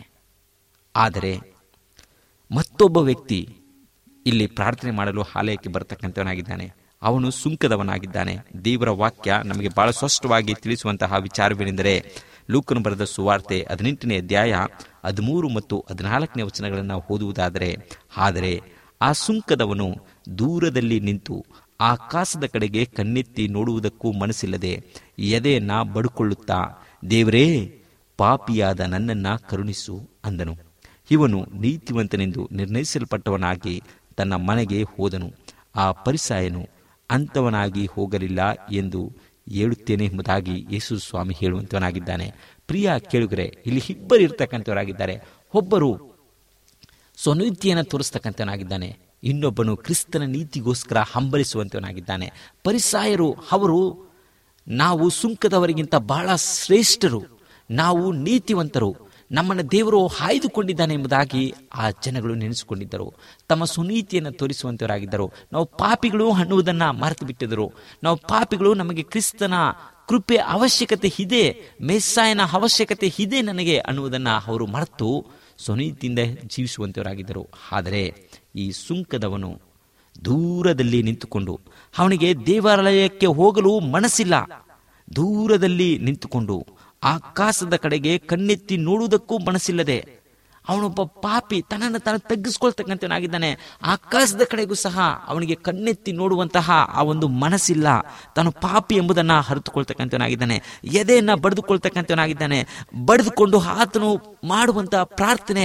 ಆದರೆ ಮತ್ತೊಬ್ಬ ವ್ಯಕ್ತಿ ಇಲ್ಲಿ ಪ್ರಾರ್ಥನೆ ಮಾಡಲು ಆಲಯಕ್ಕೆ ಬರತಕ್ಕಂಥವನಾಗಿದ್ದಾನೆ. ಅವನು ಸುಂಕದವನಾಗಿದ್ದಾನೆ. ದೇವರ ವಾಕ್ಯ ನಮಗೆ ಬಹಳ ಸ್ಪಷ್ಟವಾಗಿ ತಿಳಿಸುವಂತಹ ವಿಚಾರವೇನೆಂದರೆ, ಲೂಕನು ಬರೆದ ಸುವಾರ್ತೆ 18ನೇ ಅಧ್ಯಾಯ 13 ಮತ್ತು 14ನೇ ವಚನಗಳನ್ನು ಓದುವುದಾದರೆ, ಆದರೆ ಆ ಸುಂಕದವನು ದೂರದಲ್ಲಿ ನಿಂತು ಆಕಾಶದ ಕಡೆಗೆ ಕಣ್ಣೆತ್ತಿ ನೋಡುವುದಕ್ಕೂ ಮನಸ್ಸಿಲ್ಲದೆ ಎದೆಯನ್ನ ಬಡುಕೊಳ್ಳುತ್ತಾ, ದೇವರೇ, ಪಾಪಿಯಾದ ನನ್ನನ್ನು ಕರುಣಿಸು ಅಂದನು. ಇವನು ನೀತಿವಂತನೆಂದು ನಿರ್ಣಯಿಸಲ್ಪಟ್ಟವನಾಗಿ ತನ್ನ ಮನೆಗೆ ಹೋದನು. ಆ ಫರಿಸಾಯನು ಅಂಥವನಾಗಿ ಹೋಗಲಿಲ್ಲ ಎಂದು ಹೇಳುತ್ತೇನೆ ಎಂಬುದಾಗಿ ಯೇಸು ಸ್ವಾಮಿ ಹೇಳುವಂತವನಾಗಿದ್ದಾನೆ. ಪ್ರಿಯ ಕೇಳುಗರೆ, ಇಲ್ಲಿ ಇಬ್ಬರು ಇರ್ತಕ್ಕಂಥವರಾಗಿದ್ದಾರೆ. ಒಬ್ಬರು ಸ್ವನೀತಿಯನ್ನು ತೋರಿಸ್ತಕ್ಕಂಥವನಾಗಿದ್ದಾನೆ, ಇನ್ನೊಬ್ಬನು ಕ್ರಿಸ್ತನ ನೀತಿಗೋಸ್ಕರ ಹಂಬಲಿಸುವಂತವನಾಗಿದ್ದಾನೆ. ಫರಿಸಾಯರು ಅವರು ನಾವು ಸುಂಕದವರಿಗಿಂತ ಬಹಳ ಶ್ರೇಷ್ಠರು, ನಾವು ನೀತಿವಂತರು, ನಮ್ಮನ್ನು ದೇವರು ಆಯ್ದುಕೊಂಡಿದ್ದಾನೆ ಎಂಬುದಾಗಿ ಆ ಜನಗಳು ನೆನೆಸಿಕೊಂಡಿದ್ದರು. ತಮ್ಮ ಸುನೀತಿಯನ್ನು ತೋರಿಸುವಂತವರಾಗಿದ್ದರು. ನಾವು ಪಾಪಿಗಳು ಅನ್ನುವುದನ್ನು ಮರೆತು ಬಿಟ್ಟಿದ್ದರು. ನಾವು ಪಾಪಿಗಳು, ನಮಗೆ ಕ್ರಿಸ್ತನ ಕೃಪೆ ಅವಶ್ಯಕತೆ ಇದೆ, ಮೆಸ್ಸಾಯನ ಅವಶ್ಯಕತೆ ಇದೆ ನನಗೆ ಅನ್ನುವುದನ್ನು ಅವರು ಮರೆತು ಸ್ವನೀತಿಯಿಂದ ಜೀವಿಸುವಂತವರಾಗಿದ್ದರು. ಆದರೆ ಈ ಸುಂಕದವನು ದೂರದಲ್ಲಿ ನಿಂತುಕೊಂಡು, ಅವನಿಗೆ ದೇವಾಲಯಕ್ಕೆ ಹೋಗಲು ಮನಸ್ಸಿಲ್ಲ, ದೂರದಲ್ಲಿ ನಿಂತುಕೊಂಡು ಆಕಾಶದ ಕಡೆಗೆ ಕಣ್ಣೆತ್ತಿ ನೋಡುವುದಕ್ಕೂ ಮನಸ್ಸಿಲ್ಲದೆ, ಅವನೊಬ್ಬ ಪಾಪಿ, ತನ್ನನ್ನು ತಾನು ತಗ್ಗಿಸ್ಕೊಳ್ತಕ್ಕಂಥವನಾಗಿದ್ದಾನೆ. ಆಕಾಶದ ಕಡೆಗೂ ಸಹ ಅವನಿಗೆ ಕಣ್ಣೆತ್ತಿ ನೋಡುವಂತಹ ಆ ಒಂದು ಮನಸ್ಸಿಲ್ಲ. ತಾನು ಪಾಪಿ ಎಂಬುದನ್ನು ಅರಿತುಕೊಳ್ತಕ್ಕಂಥವನಾಗಿದ್ದಾನೆ. ಎದೆಯನ್ನು ಬಡಿದುಕೊಳ್ತಕ್ಕಂಥವನಾಗಿದ್ದಾನೆ. ಬಡಿದುಕೊಂಡು ಆತನು ಮಾಡುವಂತಹ ಪ್ರಾರ್ಥನೆ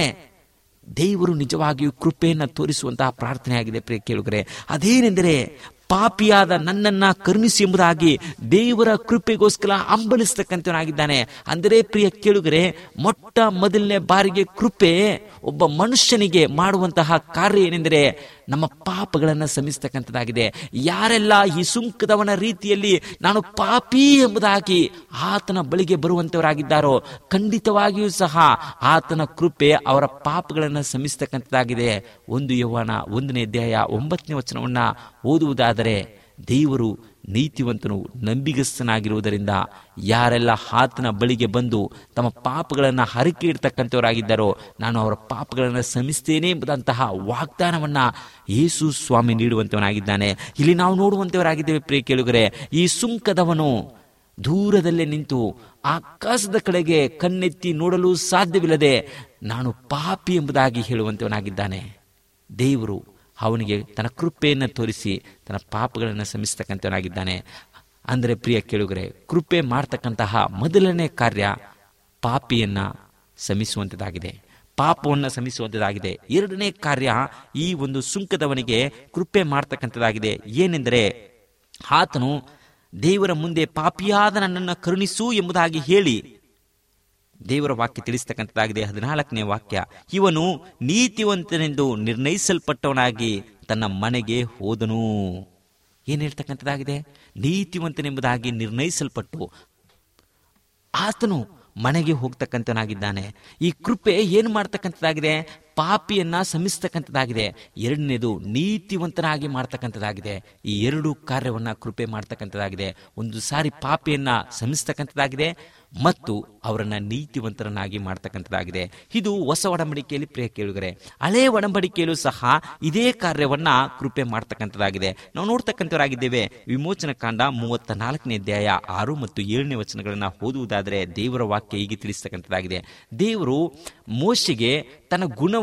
ದೇವರು ನಿಜವಾಗಿಯೂ ಕೃಪೆಯನ್ನು ತೋರಿಸುವಂತಹ ಪ್ರಾರ್ಥನೆ ಆಗಿದೆ. ಪ್ರಿಯ ಕೇಳುಗರೆ, ಅದೇನೆಂದರೆ ಪಾಪಿಯಾದ ನನ್ನನ್ನ ಕರುಣಿಸಿ ಎಂಬುದಾಗಿ ದೇವರ ಕೃಪೆಗೋಸ್ಕರ ಹಂಬಲಿಸ್ತಕ್ಕಂಥವನಾಗಿದ್ದಾನೆ. ಅಂದರೆ ಪ್ರಿಯ ಕೇಳುಗರೆ, ಮೊಟ್ಟ ಮೊದಲನೇ ಬಾರಿಗೆ ಕೃಪೆ ಒಬ್ಬ ಮನುಷ್ಯನಿಗೆ ಮಾಡುವಂತಹ ಕಾರ್ಯ ಏನೆಂದರೆ ನಮ್ಮ ಪಾಪಗಳನ್ನು ಕ್ಷಮಿಸ್ತಕ್ಕಂಥದ್ದಾಗಿದೆ. ಯಾರೆಲ್ಲ ಈ ಸುಂಕದವನ ರೀತಿಯಲ್ಲಿ ನಾನು ಪಾಪಿ ಎಂಬುದಾಗಿ ಆತನ ಬಳಿಗೆ ಬರುವಂತವರಾಗಿದ್ದಾರೋ, ಖಂಡಿತವಾಗಿಯೂ ಸಹ ಆತನ ಕೃಪೆ ಅವರ ಪಾಪಗಳನ್ನು ಕ್ಷಮಿಸ್ತಕ್ಕಂಥದ್ದಾಗಿದೆ. 1 ಯೋಹಾನ 1ನೇ ಅಧ್ಯಾಯ 9ನೇ ವಚನವನ್ನ ಓದುವುದಾದರೆ, ದೇವರು ನೀತಿವಂತನು ನಂಬಿಗಸ್ತನಾಗಿರುವುದರಿಂದ ಯಾರೆಲ್ಲ ಆತನ ಬಳಿಗೆ ಬಂದು ತಮ್ಮ ಪಾಪಗಳನ್ನು ಹರಕೆ ಇಡ್ತಕ್ಕಂಥವರಾಗಿದ್ದಾರೋ ನಾನು ಅವರ ಪಾಪಗಳನ್ನು ಕ್ಷಮಿಸ್ತೇನೆ ಎಂಬುದಂತಹ ವಾಗ್ದಾನವನ್ನ ಯೇಸು ಸ್ವಾಮಿ ನೀಡುವಂತವನಾಗಿದ್ದಾನೆ. ಇಲ್ಲಿ ನಾವು ನೋಡುವಂತವರಾಗಿದ್ದೇವೆ. ಪ್ರಿಯ ಕೇಳುಗರೆ, ಈ ಸುಂಕದವನು ದೂರದಲ್ಲೇ ನಿಂತು ಆಕಾಶದ ಕಡೆಗೆ ಕಣ್ಣೆತ್ತಿ ನೋಡಲು ಸಾಧ್ಯವಿಲ್ಲದೆ ನಾನು ಪಾಪಿ ಎಂಬುದಾಗಿ ಹೇಳುವಂತವನಾಗಿದ್ದಾನೆ. ದೇವರು ಅವನಿಗೆ ತನ್ನ ಕೃಪೆಯನ್ನು ತೋರಿಸಿ ತನ್ನ ಪಾಪಗಳನ್ನು ಕ್ಷಮಿಸ್ತಕ್ಕಂಥವನಾಗಿದ್ದಾನೆ. ಅಂದರೆ ಪ್ರಿಯ ಕೇಳುಗರೆ, ಕೃಪೆ ಮಾಡ್ತಕ್ಕಂತಹ ಮೊದಲನೇ ಕಾರ್ಯ ಪಾಪಿಯನ್ನ ಕ್ಷಮಿಸುವಂಥದ್ದಾಗಿದೆ, ಪಾಪವನ್ನು ಕ್ಷಮಿಸುವಂಥದ್ದಾಗಿದೆ. ಎರಡನೇ ಕಾರ್ಯ ಈ ಒಂದು ಸುಂಕದವನಿಗೆ ಕೃಪೆ ಮಾಡ್ತಕ್ಕಂಥದ್ದಾಗಿದೆ. ಏನೆಂದರೆ ಆತನು ದೇವರ ಮುಂದೆ ಪಾಪಿಯಾದ ನನ್ನನ್ನು ಕರುಣಿಸು ಎಂಬುದಾಗಿ ಹೇಳಿ ದೇವರ ವಾಕ್ಯ ತಿಳಿಸ್ತಕ್ಕಂಥದ್ದಾಗಿದೆ. 14ನೇ ವಾಕ್ಯ, ಇವನು ನೀತಿವಂತನೆಂದು ನಿರ್ಣಯಿಸಲ್ಪಟ್ಟವನಾಗಿ ತನ್ನ ಮನೆಗೆ ಹೋದನು. ಏನ್ ಹೇಳ್ತಕ್ಕಂಥದ್ದಾಗಿದೆ? ನೀತಿವಂತನೆಂಬುದಾಗಿ ನಿರ್ಣಯಿಸಲ್ಪಟ್ಟು ಆತನು ಮನೆಗೆ ಹೋಗ್ತಕ್ಕಂಥವನಾಗಿದ್ದಾನೆ. ಈ ಕೃಪೆ ಏನು ಮಾಡ್ತಕ್ಕಂಥದ್ದಾಗಿದೆ? ಪಾಪಿಯನ್ನ ಕ್ಷಮಿಸ್ತಕ್ಕಂಥದ್ದಾಗಿದೆ. ಎರಡನೇದು ನೀತಿವಂತನಾಗಿ ಮಾಡ್ತಕ್ಕಂಥದ್ದಾಗಿದೆ. ಈ ಎರಡು ಕಾರ್ಯವನ್ನ ಕೃಪೆ ಮಾಡ್ತಕ್ಕಂಥದ್ದಾಗಿದೆ. ಒಂದು ಸಾರಿ ಪಾಪಿಯನ್ನ ಕ್ಷಮಿಸ್ತಕ್ಕಂಥದ್ದಾಗಿದೆ ಮತ್ತು ಅವರನ್ನ ನೀತಿವಂತರನ್ನಾಗಿ ಮಾಡ್ತಕ್ಕಂಥದ್ದಾಗಿದೆ. ಇದು ಹೊಸ ಒಡಂಬಡಿಕೆಯಲ್ಲಿ ಪ್ರಿಯ ಕೇಳುಗರೆ. ಹಳೆ ಒಡಂಬಡಿಕೆಯಲ್ಲೂ ಸಹ ಇದೇ ಕಾರ್ಯವನ್ನ ಕೃಪೆ ಮಾಡ್ತಕ್ಕಂಥದ್ದಾಗಿದೆ. ನಾವು ನೋಡ್ತಕ್ಕಂಥವರಾಗಿದ್ದೇವೆ. ವಿಮೋಚನ ಕಾಂಡ 34ನೇ ಅಧ್ಯಾಯ 6 ಮತ್ತು 7ನೇ ವಚನಗಳನ್ನ ಓದುವುದಾದರೆ ದೇವರ ವಾಕ್ಯ ಹೀಗೆ ತಿಳಿಸ್ತಕ್ಕಂಥದ್ದಾಗಿದೆ. ದೇವರು ಮೋಶೆಗೆ ತನ್ನ ಗುಣವನ್ನ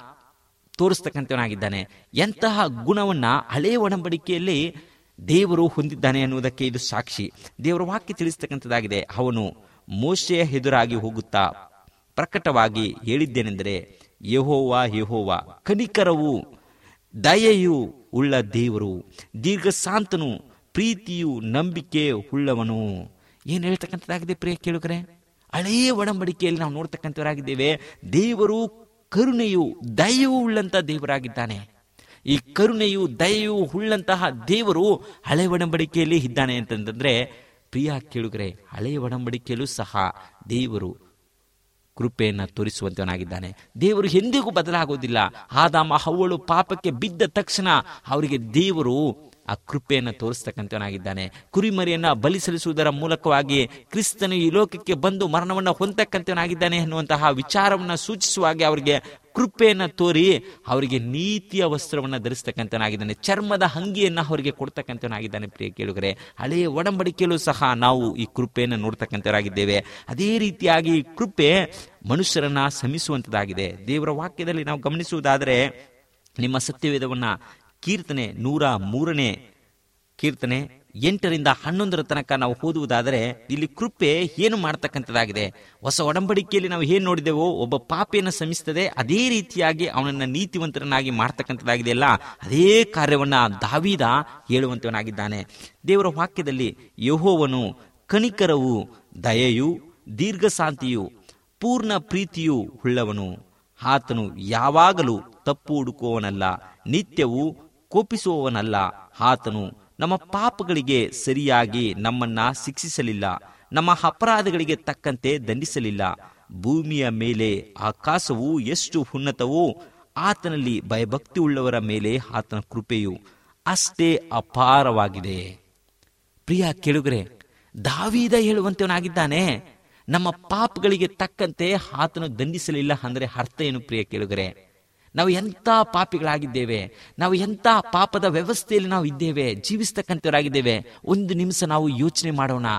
ತೋರಿಸ್ತಕ್ಕಂಥವನಾಗಿದ್ದಾನೆ. ಎಂತಹ ಗುಣವನ್ನ ಹಳೆ ಒಡಂಬಡಿಕೆಯಲ್ಲಿ ದೇವರು ಹೊಂದಿದ್ದಾನೆ ಅನ್ನುವುದಕ್ಕೆ ಇದು ಸಾಕ್ಷಿ. ದೇವರ ವಾಕ್ಯ ತಿಳಿಸ್ತಕ್ಕಂಥದ್ದಾಗಿದೆ. ಅವನು ಮೋಶೆಯ ಎದುರಾಗಿ ಹೋಗುತ್ತಾ ಪ್ರಕಟವಾಗಿ ಹೇಳಿದ್ದೇನೆಂದರೆ, ಯೆಹೋವ ಯೆಹೋವ ಕನಿಕರವು ದಯೆಯೂ ಉಳ್ಳ ದೇವರು, ದೀರ್ಘಶಾಂತನು, ಪ್ರೀತಿಯು ನಂಬಿಕೆ ಉಳ್ಳವನು. ಏನು ಹೇಳ್ತಕ್ಕಂಥದ್ದಾಗಿದೆ ಪ್ರಿಯ ಕೇಳುಗರೆ? ಹಳೆಯ ಒಡಂಬಡಿಕೆಯಲ್ಲಿ ನಾವು ನೋಡ್ತಕ್ಕಂಥವರಾಗಿದ್ದೇವೆ. ದೇವರು ಕರುಣೆಯು ದಯೆಯೂ ಉಳ್ಳಂತ ದೇವರಾಗಿದ್ದಾನೆ. ಈ ಕರುಣೆಯು ದಯೆಯೂ ಉಳ್ಳಂತಹ ದೇವರು ಹಳೆ ಒಡಂಬಡಿಕೆಯಲ್ಲಿ ಇದ್ದಾನೆ ಅಂತಂದ್ರೆ ಪ್ರಿಯ ಕೇಳುಗರೆ, ಹಳೆಯ ಒಡಂಬಡಿಕೆಯಲ್ಲೂ ಸಹ ದೇವರು ಕೃಪೆಯನ್ನು ತೋರಿಸುವಂತವನಾಗಿದ್ದಾನೆ. ದೇವರು ಎಂದಿಗೂ ಬದಲಾಗೋದಿಲ್ಲ. ಆದಾಮ ಹವ್ವಳು ಪಾಪಕ್ಕೆ ಬಿದ್ದ ತಕ್ಷಣ ಅವರಿಗೆ ದೇವರು ಆ ಕೃಪೆಯನ್ನು ತೋರಿಸ್ತಕ್ಕಂಥವನಾಗಿದ್ದಾನೆ. ಕುರಿಮರಿಯನ್ನ ಬಲಿ ಸಲ್ಲಿಸುವುದರ ಮೂಲಕವಾಗಿ ಕ್ರಿಸ್ತನು ಈ ಲೋಕಕ್ಕೆ ಬಂದು ಮರಣವನ್ನು ಹೊಂದಕ್ಕಂಥವನಾಗಿದ್ದಾನೆ ಎನ್ನುವಂತಹ ವಿಚಾರವನ್ನು ಸೂಚಿಸುವಾಗೆ ಅವರಿಗೆ ಕೃಪೆಯನ್ನು ತೋರಿ ಅವರಿಗೆ ನೀತಿಯ ವಸ್ತ್ರವನ್ನು ಧರಿಸ್ತಕ್ಕಂಥವನಾಗಿದ್ದಾನೆ. ಚರ್ಮದ ಅಂಗಿಯನ್ನು ಅವರಿಗೆ ಕೊಡ್ತಕ್ಕಂಥವನಾಗಿದ್ದಾನೆ. ಪ್ರಿಯ ಕೇಳುಗರೆ, ಹಳೆಯ ಒಡಂಬಡಿಕೆಯಲ್ಲೂ ಸಹ ನಾವು ಈ ಕೃಪೆಯನ್ನು ನೋಡ್ತಕ್ಕಂಥವರಾಗಿದ್ದೇವೆ. ಅದೇ ರೀತಿಯಾಗಿ ಈ ಕೃಪೆ ಮನುಷ್ಯರನ್ನ ಶ್ರಮಿಸುವಂಥದ್ದಾಗಿದೆ. ದೇವರ ವಾಕ್ಯದಲ್ಲಿ ನಾವು ಗಮನಿಸುವುದಾದರೆ ನಿಮ್ಮ ಸತ್ಯವೇದವನ್ನ ಕೀರ್ತನೆ 103ನೇ ಕೀರ್ತನೆ 8ರಿಂದ 11 ತನಕ ನಾವು ಓದುವುದಾದರೆ ಇಲ್ಲಿ ಕೃಪೆ ಏನು ಮಾಡ್ತಕ್ಕಂಥದ್ದಾಗಿದೆ. ಹೊಸ ಒಡಂಬಡಿಕೆಯಲ್ಲಿ ನಾವು ಏನು ನೋಡಿದೆವೋ, ಒಬ್ಬ ಪಾಪಿಯನ್ನು ಶ್ರಮಿಸ್ತದೆ, ಅದೇ ರೀತಿಯಾಗಿ ಅವನನ್ನ ನೀತಿವಂತರನ್ನಾಗಿ ಮಾಡ್ತಕ್ಕಂಥದ್ದಾಗಿದೆ ಅಲ್ಲ, ಅದೇ ಕಾರ್ಯವನ್ನ ದಾವೀದ ಹೇಳುವಂತವನಾಗಿದ್ದಾನೆ. ದೇವರ ವಾಕ್ಯದಲ್ಲಿ ಯೆಹೋವನು ಕನಿಕರವು ದಯೆಯು ದೀರ್ಘಶಾಂತಿಯು ಪೂರ್ಣ ಪ್ರೀತಿಯೂ ಉಳ್ಳವನು. ಆತನು ಯಾವಾಗಲೂ ತಪ್ಪು ಹುಡುಕುವವನಲ್ಲ, ನಿತ್ಯವೂ ಕೋಪಿಸುವವನಲ್ಲ. ಆತನು ನಮ್ಮ ಪಾಪಗಳಿಗೆ ಸರಿಯಾಗಿ ನಮ್ಮನ್ನ ಶಿಕ್ಷಿಸಲಿಲ್ಲ, ನಮ್ಮ ಅಪರಾಧಗಳಿಗೆ ತಕ್ಕಂತೆ ದಂಡಿಸಲಿಲ್ಲ. ಭೂಮಿಯ ಮೇಲೆ ಆಕಾಶವು ಎಷ್ಟು ಉನ್ನತವೋ ಆತನಲ್ಲಿ ಭಯಭಕ್ತಿ ಉಳ್ಳವರ ಮೇಲೆ ಆತನ ಕೃಪೆಯು ಅಷ್ಟೇ ಅಪಾರವಾಗಿದೆ. ಪ್ರಿಯ ಕೇಳುಗರೆ, ದಾವೀದ ಹೇಳುವಂತವನಾಗಿದ್ದಾನೆ, ನಮ್ಮ ಪಾಪಗಳಿಗೆ ತಕ್ಕಂತೆ ಆತನು ದಂಡಿಸಲಿಲ್ಲ ಅಂದರೆ ಅರ್ಥ ಏನು? ಪ್ರಿಯ ಕೇಳುಗರೆ, ನಾವು ಎಂಥ ಪಾಪಿಗಳಾಗಿದ್ದೇವೆ, ನಾವು ಎಂಥ ಪಾಪದ ವ್ಯವಸ್ಥೆಯಲ್ಲಿ ನಾವು ಇದ್ದೇವೆ, ಜೀವಿಸ್ತಕ್ಕಂಥವರಾಗಿದ್ದೇವೆ. ಒಂದು ನಿಮಿಷ ನಾವು ಯೋಚನೆ ಮಾಡೋಣ.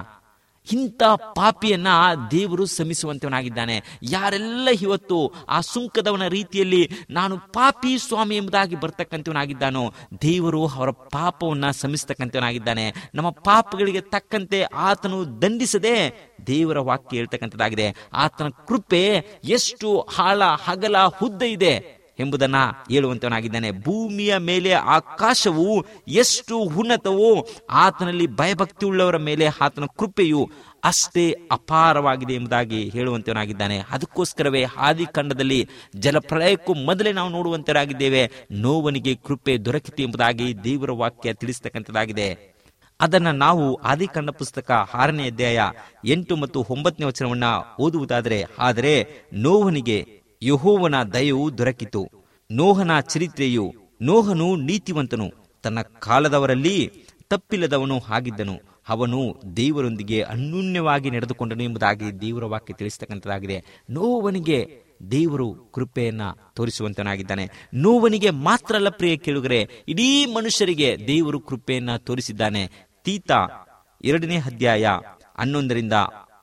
ಇಂಥ ಪಾಪಿಯನ್ನ ದೇವರು ಶ್ರಮಿಸುವಂತವನಾಗಿದ್ದಾನೆ. ಯಾರೆಲ್ಲ ಇವತ್ತು ಆ ಸುಂಕದವನ ರೀತಿಯಲ್ಲಿ ನಾನು ಪಾಪಿ ಸ್ವಾಮಿ ಎಂಬುದಾಗಿ ಬರ್ತಕ್ಕಂಥವನಾಗಿದ್ದಾನೋ, ದೇವರು ಅವರ ಪಾಪವನ್ನ ಶ್ರಮಿಸ್ತಕ್ಕಂಥವನಾಗಿದ್ದಾನೆ. ನಮ್ಮ ಪಾಪಗಳಿಗೆ ತಕ್ಕಂತೆ ಆತನು ದಂಡಿಸದೆ ದೇವರ ವಾಕ್ಯ ಹೇಳ್ತಕ್ಕಂಥದ್ದಾಗಿದೆ. ಆತನ ಕೃಪೆ ಎಷ್ಟು ಆಳ ಅಗಲ ಉದ್ದ ಇದೆ ಎಂಬುದನ್ನ ಹೇಳುವಂತವನಾಗಿದ್ದಾನೆ. ಭೂಮಿಯ ಮೇಲೆ ಆಕಾಶವು ಎಷ್ಟು ಉನ್ನತವೋ ಆತನಲ್ಲಿ ಭಯಭಕ್ತಿ ಉಳ್ಳವರ ಮೇಲೆ ಆತನ ಕೃಪೆಯು ಅಷ್ಟೇ ಅಪಾರವಾಗಿದೆ ಎಂಬುದಾಗಿ ಹೇಳುವಂತವನಾಗಿದ್ದಾನೆ. ಅದಕ್ಕೋಸ್ಕರವೇ ಆದಿಕಾಂಡದಲ್ಲಿ ಜಲಪ್ರಳಯಕ್ಕೂ ಮೊದಲೇ ನಾವು ನೋಡುವಂತರಾಗಿದ್ದೇವೆ, ನೋವನಿಗೆ ಕೃಪೆ ದೊರಕಿತು ಎಂಬುದಾಗಿ ದೇವರ ವಾಕ್ಯ ತಿಳಿಸ್ತಕ್ಕಂಥದ್ದಾಗಿದೆ. ಅದನ್ನ ನಾವು ಆದಿಕಾಂಡ ಪುಸ್ತಕ 6ನೇ ಅಧ್ಯಾಯ 8 ಮತ್ತು 9ನೇ ವಚನವನ್ನ ಓದುವುದಾದರೆ, ಆದರೆ ನೋವನಿಗೆ ಯೆಹೋವನ ದಯವು ದೊರಕಿತು. ನೋಹನ ಚರಿತ್ರೆಯು, ನೋಹನು ನೀತಿವಂತನು, ತನ್ನ ಕಾಲದವರಲ್ಲಿ ತಪ್ಪಿಲ್ಲದವನು ಆಗಿದ್ದನು, ಅವನು ದೇವರೊಂದಿಗೆ ಅನ್ಯೋನ್ಯವಾಗಿ ನಡೆದುಕೊಂಡನು ಎಂಬುದಾಗಿ ದೇವರ ವಾಕ್ಯ ತಿಳಿಸ್ತಕ್ಕಂಥದ್ದಾಗಿದೆ. ನೋವನಿಗೆ ದೇವರು ಕೃಪೆಯನ್ನ ತೋರಿಸುವಂತನಾಗಿದ್ದಾನೆ. ನೋವನಿಗೆ ಮಾತ್ರ ಅಲ್ಲ ಪ್ರಿಯ ಕೇಳುಗರೆ, ಇಡೀ ಮನುಷ್ಯರಿಗೆ ದೇವರು ಕೃಪೆಯನ್ನ ತೋರಿಸಿದ್ದಾನೆ. ತೀತ 2ನೇ ಅಧ್ಯಾಯ 11ರಿಂದ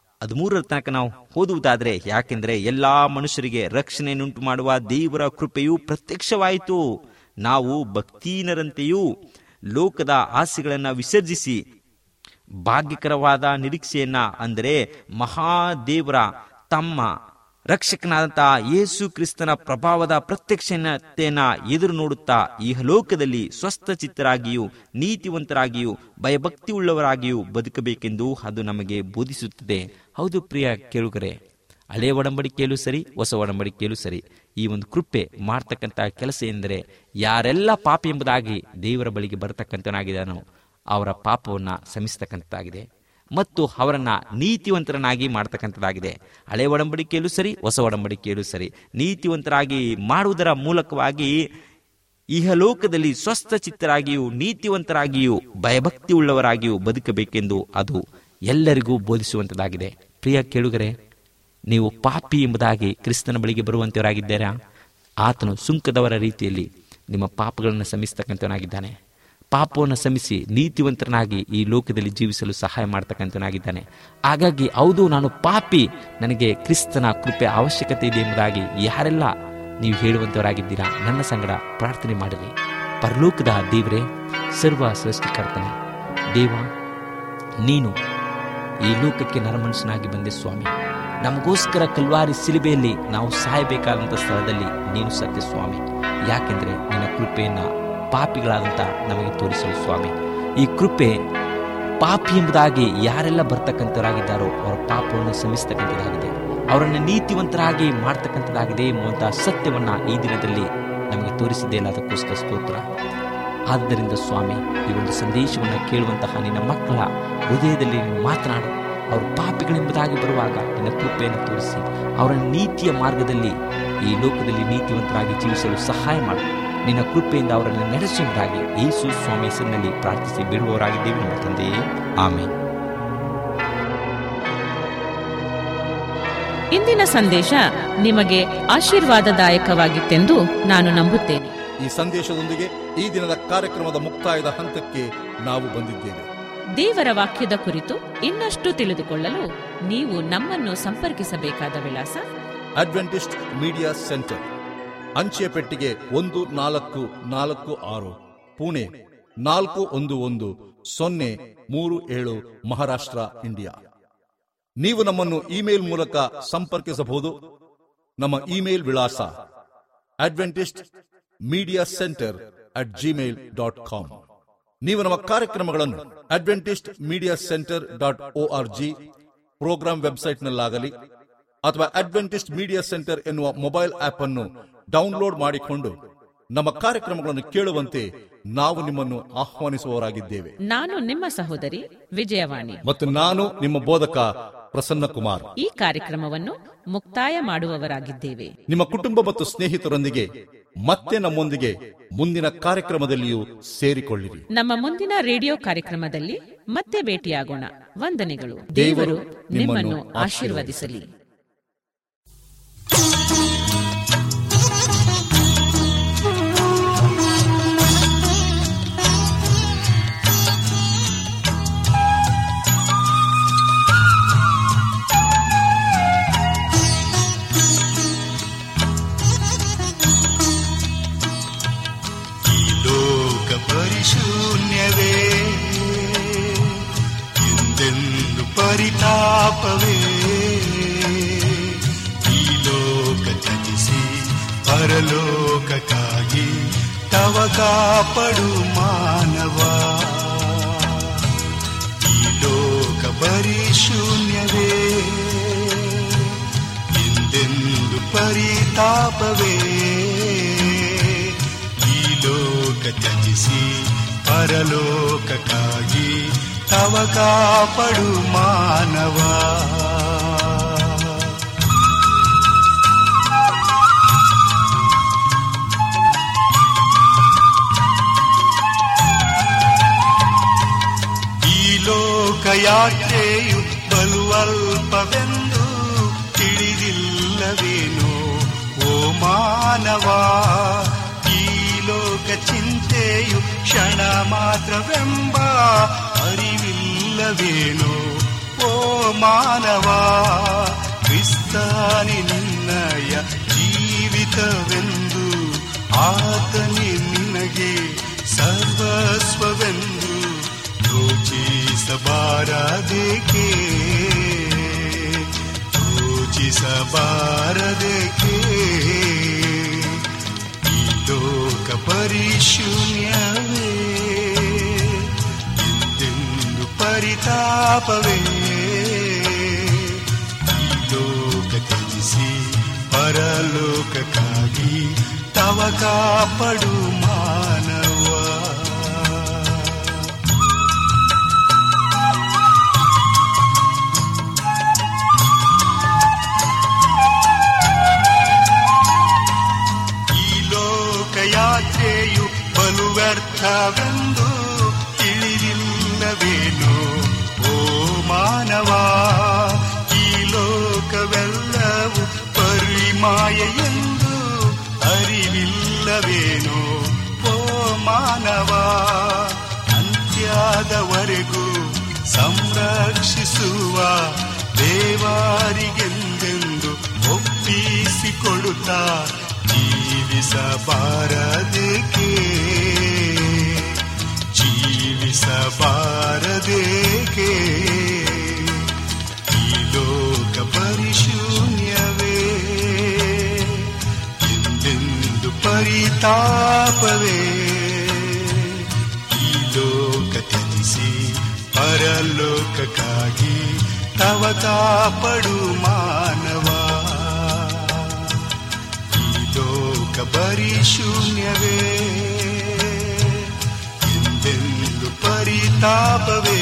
13 ತನಕ ನಾವು ಓದುವುದಾದ್ರೆ, ಯಾಕೆಂದ್ರೆ ಎಲ್ಲಾ ಮನುಷ್ಯರಿಗೆ ರಕ್ಷಣೆಯನ್ನುಂಟು ಮಾಡುವ ದೇವರ ಕೃಪೆಯು ಪ್ರತ್ಯಕ್ಷವಾಯಿತು. ನಾವು ಭಕ್ತಿಹೀನರಂತೆಯೂ ಲೋಕದ ಆಸೆಗಳನ್ನ ವಿಸರ್ಜಿಸಿ ಭಾಗ್ಯಕರವಾದ ನಿರೀಕ್ಷೆಯನ್ನ, ಅಂದರೆ ಮಹಾದೇವರ ತಮ್ಮ ರಕ್ಷಕನಾದಂತಹ ಯೇಸು ಕ್ರಿಸ್ತನ ಪ್ರಭಾವದ ಪ್ರತ್ಯಕ್ಷತೆಯನ್ನ ಎದುರು ನೋಡುತ್ತಾ ಇಹಲೋಕದಲ್ಲಿ ಸ್ವಸ್ಥಚಿತ್ತರಾಗಿಯೂ ನೀತಿವಂತರಾಗಿಯೂ ಭಯಭಕ್ತಿ ಉಳ್ಳವರಾಗಿಯೂ ಬದುಕಬೇಕೆಂದು ಅದು ನಮಗೆ ಬೋಧಿಸುತ್ತದೆ. ಹೌದು ಪ್ರಿಯ ಕೇಳುಗರೆ, ಹಳೆಯ ಒಡಂಬಡಿಕೆಯಲ್ಲೂ ಸರಿ, ಹೊಸ ಒಡಂಬಡಿಕೆಯಲ್ಲೂ ಸರಿ, ಈ ಒಂದು ಕೃಪೆ ಮಾಡ್ತಕ್ಕಂಥ ಕೆಲಸ ಎಂದರೆ ಯಾರೆಲ್ಲ ಪಾಪ ಎಂಬುದಾಗಿ ದೇವರ ಬಳಿಗೆ ಬರತಕ್ಕಂಥನಾಗಿದ್ದಾನೋ ಅವರ ಪಾಪವನ್ನ ಶ್ರಮಿಸ್ತಕ್ಕಂಥದ್ದಾಗಿದೆ ಮತ್ತು ಅವರನ್ನ ನೀತಿವಂತರನ್ನಾಗಿ ಮಾಡ್ತಕ್ಕಂಥದ್ದಾಗಿದೆ. ಹಳೆ ಒಡಂಬಡಿಕೆಯಲ್ಲೂ ಸರಿ, ಹೊಸ ಒಡಂಬಡಿಕೆಯಲ್ಲೂ ಸರಿ, ನೀತಿವಂತರಾಗಿ ಮಾಡುವುದರ ಮೂಲಕವಾಗಿ ಇಹಲೋಕದಲ್ಲಿ ಸ್ವಸ್ಥಚಿತ್ತರಾಗಿಯೂ ನೀತಿವಂತರಾಗಿಯೂ ಭಯಭಕ್ತಿ ಉಳ್ಳವರಾಗಿಯೂ ಬದುಕಬೇಕೆಂದು ಅದು ಎಲ್ಲರಿಗೂ ಬೋಧಿಸುವಂಥದ್ದಾಗಿದೆ. ಪ್ರಿಯ ಕೇಳುಗರೆ, ನೀವು ಪಾಪಿ ಎಂಬುದಾಗಿ ಕ್ರಿಸ್ತನ ಬಳಿಗೆ ಬರುವಂತವರಾಗಿದ್ದೀರಾ? ಆತನು ಸುಂಕದವರ ರೀತಿಯಲ್ಲಿ ನಿಮ್ಮ ಪಾಪಗಳನ್ನು ಶ್ರಮಿಸ್ತಕ್ಕಂಥವನಾಗಿದ್ದಾನೆ. ಪಾಪವನ್ನು ಶ್ರಮಿಸಿ ನೀತಿವಂತರನಾಗಿ ಈ ಲೋಕದಲ್ಲಿ ಜೀವಿಸಲು ಸಹಾಯ ಮಾಡ್ತಕ್ಕಂಥವನಾಗಿದ್ದಾನೆ. ಹಾಗಾಗಿ ಹೌದು, ನಾನು ಪಾಪಿ, ನನಗೆ ಕ್ರಿಸ್ತನ ಕೃಪೆ ಅವಶ್ಯಕತೆ ಇದೆ ಎಂಬುದಾಗಿ ಯಾರೆಲ್ಲ ನೀವು ಹೇಳುವಂತವರಾಗಿದ್ದೀರಾ, ನನ್ನ ಸಂಗಡ ಪ್ರಾರ್ಥನೆ ಮಾಡಿರಿ. ಪರಲೋಕದ ದೇವರೇ, ಸರ್ವ ಸೃಷ್ಟಿಕರ್ತನೆ ದೇವ, ನೀನು ಈ ಲೋಕಕ್ಕೆ ನರಮನುಷ್ಯನಾಗಿ ಬಂದೆ ಸ್ವಾಮಿ. ನಮಗೋಸ್ಕರ ಕಲ್ವಾರಿ ಸಿಲುಬೆಯಲ್ಲಿ ನಾವು ಸಾಯಬೇಕಾದಂಥ ಸ್ಥಳದಲ್ಲಿ ನೀನು ಸತ್ಯ ಸ್ವಾಮಿ. ಯಾಕೆಂದ್ರೆ ನಿನ್ನ ಕೃಪೆಯನ್ನ ಪಾಪಿಗಳಾದಂಥ ನಮಗೆ ತೋರಿಸಲು ಸ್ವಾಮಿ. ಈ ಕೃಪೆ ಪಾಪಿ ಎಂಬುದಾಗಿ ಯಾರೆಲ್ಲ ಬರ್ತಕ್ಕಂಥವರಾಗಿದ್ದಾರೋ ಅವರ ಪಾಪವನ್ನು ಶ್ರಮಿಸ್ತಕ್ಕಂಥದ್ದಾಗಿದೆ, ಅವರನ್ನು ನೀತಿವಂತರಾಗಿ ಮಾಡ್ತಕ್ಕಂಥದ್ದಾಗಿದೆ ಎಂಬುವಂತಹ ಸತ್ಯವನ್ನ ಈ ದಿನದಲ್ಲಿ ನಮಗೆ ತೋರಿಸಿದ್ದೇ ಇಲ್ಲ. ಅದಕ್ಕೋಸ್ಕರ ಸ್ತೋತ್ರ. ಆದ್ದರಿಂದ ಸ್ವಾಮಿ, ಈ ಒಂದು ಸಂದೇಶವನ್ನು ಕೇಳುವಂತಹ ನಿನ್ನ ಮಕ್ಕಳ ಹೃದಯದಲ್ಲಿ ನೀನು ಮಾತನಾಡು. ಅವರು ಪಾಪಿಗಳೆಂಬುದಾಗಿ ಬರುವಾಗ ನಿನ್ನ ಕೃಪೆಯನ್ನು ತೋರಿಸಿ ಅವರ ನೀತಿಯ ಮಾರ್ಗದಲ್ಲಿ ಈ ಲೋಕದಲ್ಲಿ ನೀತಿವಂತರಾಗಿ ಜೀವಿಸಲು ಸಹಾಯ ಮಾಡು. ನಿನ್ನ ಕೃಪೆಯಿಂದ ಅವರನ್ನು ನಡೆಸುವುದಾಗಿ ಯೇಸು ಸ್ವಾಮಿ ಹೆಸರಿನಲ್ಲಿ ಪ್ರಾರ್ಥಿಸಿ ಬಿಡುವವರಾಗಿದ್ದೇವೆ ನಮ್ಮ ತಂದೆಯೇ, ಆಮೆನ್. ಇಂದಿನ ಸಂದೇಶ ನಿಮಗೆ ಆಶೀರ್ವಾದದಾಯಕವಾಗಿತ್ತೆಂದು ನಾನು ನಂಬುತ್ತೇನೆ. ಈ ಸಂದೇಶದೊಂದಿಗೆ ಈ ದಿನದ ಕಾರ್ಯಕ್ರಮದ ಮುಕ್ತಾಯದ ಹಂತಕ್ಕೆ ನಾವು ಬಂದಿದ್ದೇವೆ. ದೇವರ ವಾಕ್ಯದ ಕುರಿತು ಇನ್ನಷ್ಟು ತಿಳಿದುಕೊಳ್ಳಲು ನೀವು ನಮ್ಮನ್ನು ಸಂಪರ್ಕಿಸಬೇಕಾದ ವಿಳಾಸ: ಅಡ್ವೆಂಟಿಸ್ಟ್ ಮೀಡಿಯಾ ಸೆಂಟರ್, ಅಂಚೆ ಪೆಟ್ಟಿಗೆ 1446, ಪುಣೆ 411037, ಮಹಾರಾಷ್ಟ್ರ, ಇಂಡಿಯಾ. ನೀವು ನಮ್ಮನ್ನು ಇಮೇಲ್ ಮೂಲಕ ಸಂಪರ್ಕಿಸಬಹುದು. ನಮ್ಮ ಇಮೇಲ್ ವಿಳಾಸ adventistmediacenter@gmail.com. ನೀವು ನಮ್ಮ ಕಾರ್ಯಕ್ರಮಗಳನ್ನು adventistmediacenter.org ಪ್ರೋಗ್ರಾಂ ವೆಬ್ಸೈಟ್ನಲ್ಲಾಗಲಿ ಅಥವಾ ಅಡ್ವೆಂಟಿಸ್ಟ್ ಮೀಡಿಯಾ ಸೆಂಟರ್ ಎನ್ನುವ ಮೊಬೈಲ್ ಆಪ್ ಅನ್ನು ಡೌನ್ಲೋಡ್ ಮಾಡಿಕೊಂಡು ನಮ್ಮ ಕಾರ್ಯಕ್ರಮಗಳನ್ನು ಕೇಳುವಂತೆ ನಾವು ನಿಮ್ಮನ್ನು ಆಹ್ವಾನಿಸುವವರಾಗಿದ್ದೇವೆ. ನಾನು ನಿಮ್ಮ ಸಹೋದರಿ ವಿಜಯವಾಣಿ ಮತ್ತು ನಾನು ನಿಮ್ಮ ಬೋಧಕ ಪ್ರಸನ್ನಕುಮಾರ್. ಈ ಕಾರ್ಯಕ್ರಮವನ್ನು ಮುಕ್ತಾಯ ಮಾಡುವವರಾಗಿದ್ದೇವೆ. ನಿಮ್ಮ ಕುಟುಂಬ ಮತ್ತು ಸ್ನೇಹಿತರೊಂದಿಗೆ ಮತ್ತೆ ನಮ್ಮೊಂದಿಗೆ ಮುಂದಿನ ಕಾರ್ಯಕ್ರಮದಲ್ಲಿಯೂ ಸೇರಿಕೊಳ್ಳಿರಿ. ನಮ್ಮ ಮುಂದಿನ ರೇಡಿಯೋ ಕಾರ್ಯಕ್ರಮದಲ್ಲಿ ಮತ್ತೆ ಭೇಟಿಯಾಗೋಣ. ವಂದನೆಗಳು. ದೇವರು ನಿಮ್ಮನ್ನು ಆಶೀರ್ವದಿಸಲಿ. ಶೂನ್ಯವೇ ಎಂದೆಂದು ಪರಿತಾಪವೇ, ಈ ಲೋಕ ತ್ಯಜಿಸಿ ಪರಲೋಕಕ್ಕಾಗಿ ತವ ಕಾಪಡು ಮಾನವ. ಈ ಲೋಕ ಬರೀ ಶೂನ್ಯವೇ ಎಂದೆಂದು ಪರಿತಾಪವೇ, ಈ ಲೋಕ ತ್ಯಜಿಸಿ ಪರಲೋಕಕ್ಕಾಗಿ ತವ ಕಾಪಡು ಮಾನವ. ಈ ಲೋಕಯಾತ್ರೆಯು ಬಲು ಅಲ್ಪವೆಂದು ತಿಳಿದಿಲ್ಲವೇನೋ ಓ ಮಾನವ. ಲೋಕ ಚಿಂತೆಯು ಕ್ಷಣ ಮಾತ್ರವೆಂಬ ಅರಿವಿಲ್ಲವೇನೋ ಓ ಮಾನವ. ಕ್ರಿಸ್ತನೇ ನಿನ್ನಯ ಜೀವಿತವೆಂದು, ಆತನೇ ನಿನಗೆ ಸರ್ವಸ್ವವೆಂದು ಯೋಚಿಸಬಾರದೇಕೆ, ಯೋಚಿಸಬಾರದೇಕೆ. ಲೋಕ ಪರಿಶೂನ್ಯವೇ ಎಂದೆಂದು ಪರಿತಾಪವೇ, ಈ ಲೋಕ ತ್ಯಜಿಸಿ ಪರಲೋಕಕ್ಕಾಗಿ ತವ ಕಾಪಡು ಮಾನವ. ಯಾತ್ರೆಯು ಬಲು ವ್ಯರ್ಥವೆಂದು ತಿಳಿದಿಲ್ಲವೇನೋ ಓ ಮಾನವ. ಈ ಲೋಕವೆಲ್ಲವೂ ಪರಿಮಾಯ ಎಂದು ಅರಿವಿಲ್ಲವೇನೋ ಓ ಮಾನವ. ಅಂತ್ಯದವರೆಗೂ ಸಂರಕ್ಷಿಸುವ ದೇವರಿಗೆಂದೆಂದು ಒಪ್ಪಿಸಿಕೊಡುತ್ತಾ ಜೀವಿಸಬಾರದೇಕೆ, ಜೀವಿಸಬಾರದೇಕೆ. ಈ ಲೋಕ ಪರಿಶೂನ್ಯವೇ ಎಂದೆಂದು ಪರಿತಾಪವೇ, ಈ ಲೋಕ ತ್ಯಜಿಸಿ ಪರಲೋಕಕ್ಕಾಗಿ ತವ ಕಾಪಡು ಮಾನವ. ಬರೀ ಶೂನ್ಯವೇ ಎಂದೆಂದು ಪರಿತಾಪವೇ,